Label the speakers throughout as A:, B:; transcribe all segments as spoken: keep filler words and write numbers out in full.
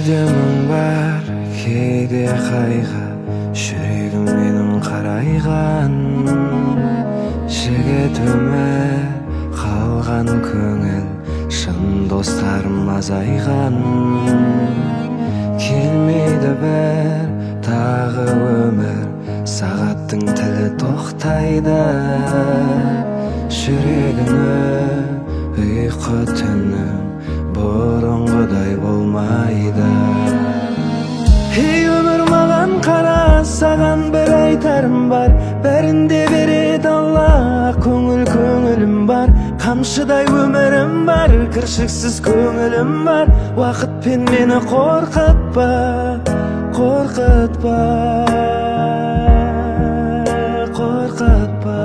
A: Кейде мұң бар, кейде қайғы, жүрегім менің қарайған. Жігіт өмір, қалған көңіл, шын достарым азайған. Келмейді бір тағы өмір, сағаттың тілі тоқтайды. Жүрегіні ұйқы түнім бұрынғыдай болмайды. Ей өмір маған қара, саған бір айтарым бар. Бәрінде береді Алла, көңіл көңілім бар. Қамшыдай өмірім бар, кіршіксіз көңілім бар. Уақытпен мені қорқытпа, қорқытпа, қорқытпа.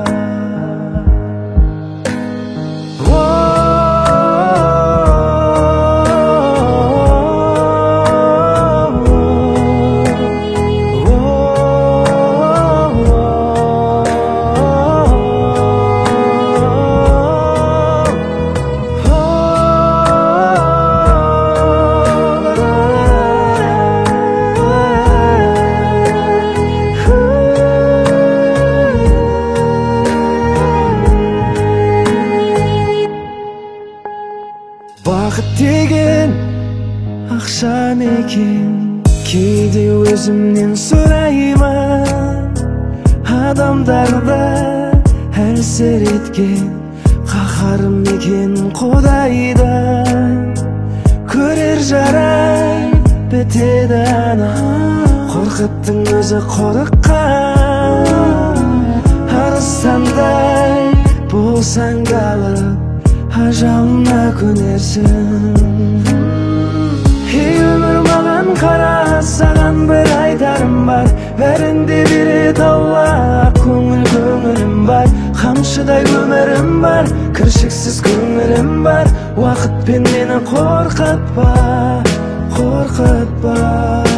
A: Бақыт деген ақша екен, кейде өзімнен сұраймын. Адамдарда әлсір еткен қаһарым екен Құдайдан. Көрер жарай бітеді ана, қорқыттың өзі қорыққан. Арыстандай болсаң қалып, ажалына көнерсің. Ей өмір маған қара, саған бір айтарым бар. Бәрінде береді Алла, көңіл көңілім бар. Қамшыдай өмірім бар, кіршіксіз көңілім бар. Уақытпен мені қорқытпа, қорқытпа,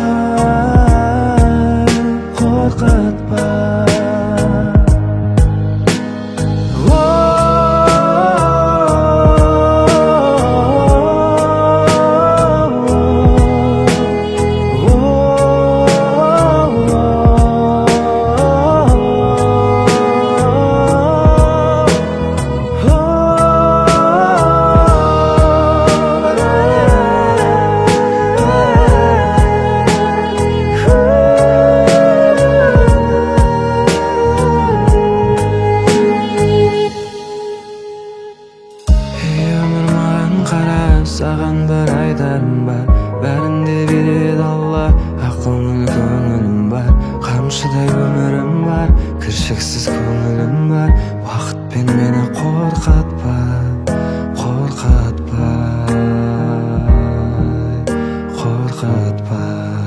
A: қорқытпа. Саған бір айтарым бар, бәрінде береді Алла, ақылың көңілім бар. Қамшыдай өмірім бар, кіршіксіз көңілім бар. Уақытпен мені қорқытпа, қорқытпа, қорқытпа.